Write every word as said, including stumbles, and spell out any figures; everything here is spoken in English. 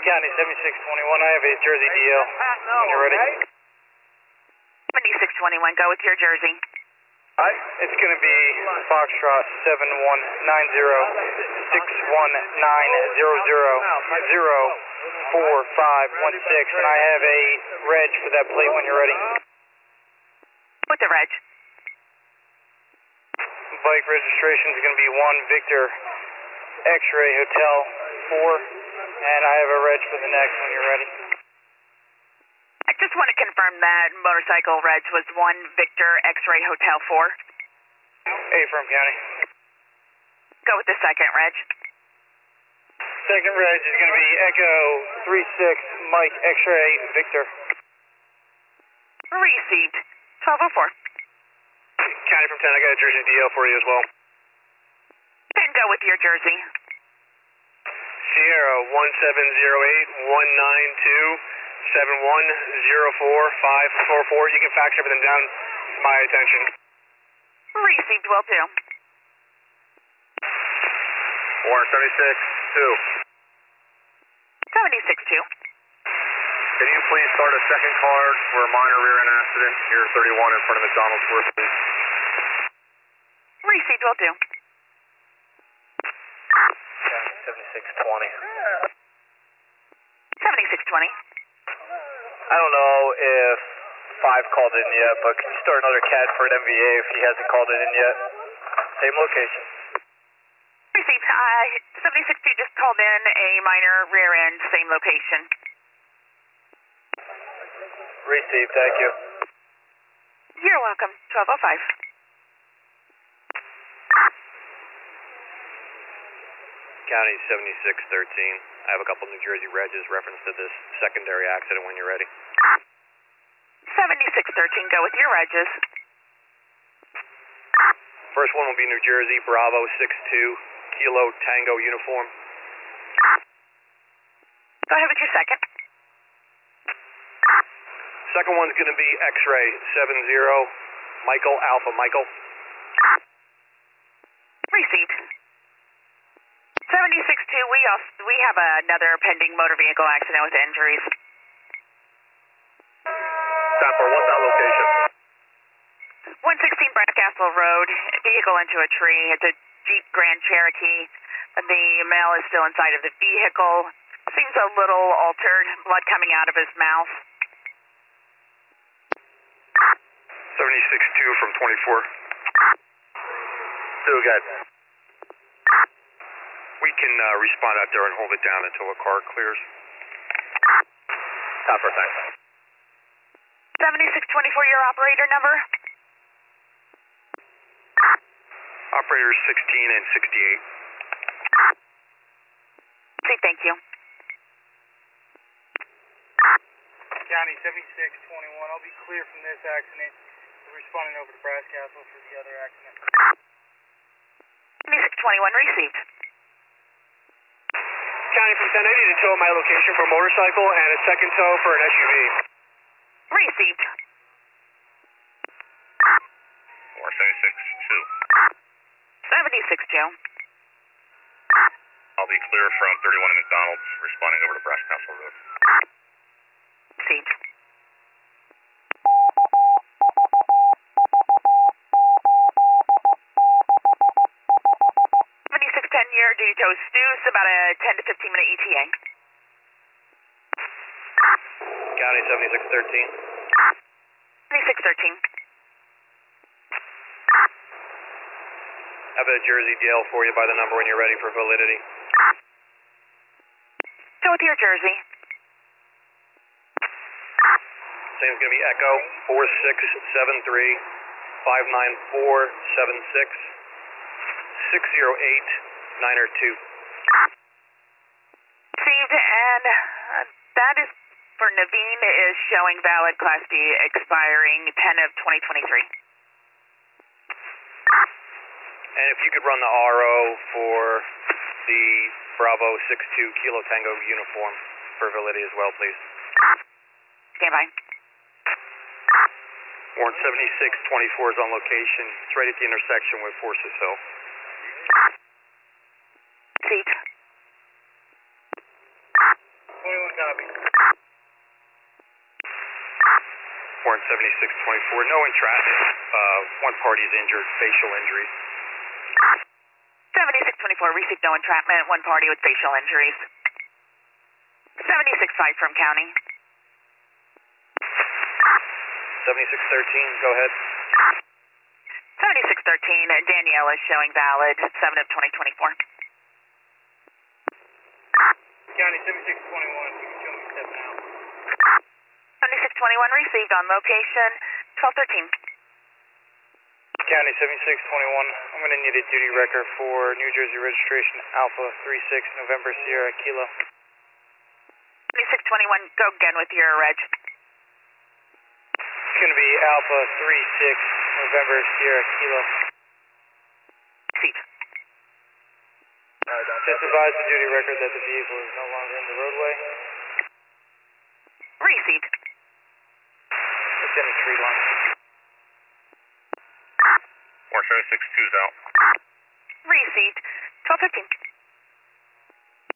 County seventy-six twenty-one, I have a Jersey D L when you're ready. seventy-six twenty-one, go with your Jersey. Alright, it's going to be Foxtrot seven one nine zero six one nine zero zero zero four five one six, and I have a reg for that plate when you're ready. With the reg. Bike registration is going to be one Victor X-Ray Hotel four, and I have a reg for the next when you're ready. I just want to confirm that motorcycle reg was one Victor X-Ray Hotel four. Affirm County. Go with the second reg. Second reg is going to be Echo three six Mike X-Ray Victor. Received. twelve oh four. County from ten, I got a Jersey D L for you as well. Then go with your Jersey. Sierra one seven zero eight one nine two seven one zero four five four four. You can fax everything down to my attention. Received, will do. Warren seventy-six two. seventy-six two. Can you please start a second card for a minor rear end accident here thirty-one in front of McDonald's Worth, please? Received, will do. seventy-six twenty. seventy-six twenty. I don't know if five called in yet, but can you start another C A D for an M V A if he hasn't called it in yet? Same location. Received. Uh, seventy-six two just called in a minor rear end, same location. Received, thank you. You're welcome. twelve oh five. County seventy-six thirteen. I have a couple New Jersey regs reference to this secondary accident when you're ready. seventy-six thirteen, go with your regs. First one will be New Jersey, Bravo six two, Kilo Tango uniform. Go ahead with your second. Second one's going to be X-Ray seven zero, Michael Alpha Michael. Received. seventy-six two, we also, we have another pending motor vehicle accident with injuries. Time for what's that location? one sixteen Bradcastle Road, vehicle into a tree. It's a Jeep Grand Cherokee. The male is still inside of the vehicle. Seems a little altered, blood coming out of his mouth. seventy-six two from twenty-four. Do good. We can uh, respond out there and hold it down until the car clears. Stop for a second. seventy-six twenty-four, your operator number? Operators sixteen and sixty-eight. See, thank you. County seventy-six twenty-one, I'll be clear from this accident. We're responding over to Bradcastle for the other accident. seventy-six twenty-one, received. County from ten, I need a tow at my location for a motorcycle and a second tow for an S U V. Received. Or seventy-six two. seventy-six two. I'll be clear from thirty-one in McDonald's, responding over to Bradcastle Road. Received. seventy-six ten, your duty tow Stews, about a ten to fifteen minute E T A. County seventy-six thirteen. seventy-six thirteen. I have a Jersey D L for you by the number when you're ready for validity. Go with your Jersey. Same's going to be Echo four six seven three five nine four seven six six zero eight nine two. Received, and uh, that is for Naveen is showing valid Class D expiring ten of twenty twenty-three. And if you could run the R O for the Bravo six two Kilo Tango uniform for validity as well, please. Stand by. Warrant seventy-six twenty-four is on location. It's right at the intersection with Forces Hill. Seat. twenty-one Copy. Warren seventy-six twenty-four, no entrapment. Uh, one party is injured, facial injuries. seventy-six twenty-four, received no entrapment, one party with facial injuries. seventy-six five from county. seventy-six thirteen, go ahead. seventy-six thirteen, Danielle is showing valid, seven of twenty twenty-four. County seventy-six twenty-one, you can show me stepping out. seventy-six twenty-one, received on location, twelve thirteen. County seventy-six twenty-one, I'm going to need a duty record for New Jersey registration Alpha three six November Sierra Kilo. seventy-six twenty-one, go again with your reg. It's going to be Alpha three six November Sierra Kilo. Received. Just advise the duty record that the vehicle is no longer in the roadway. Received. It's in a tree line. Warren seventy-six two's out. Received, twelve fifteen.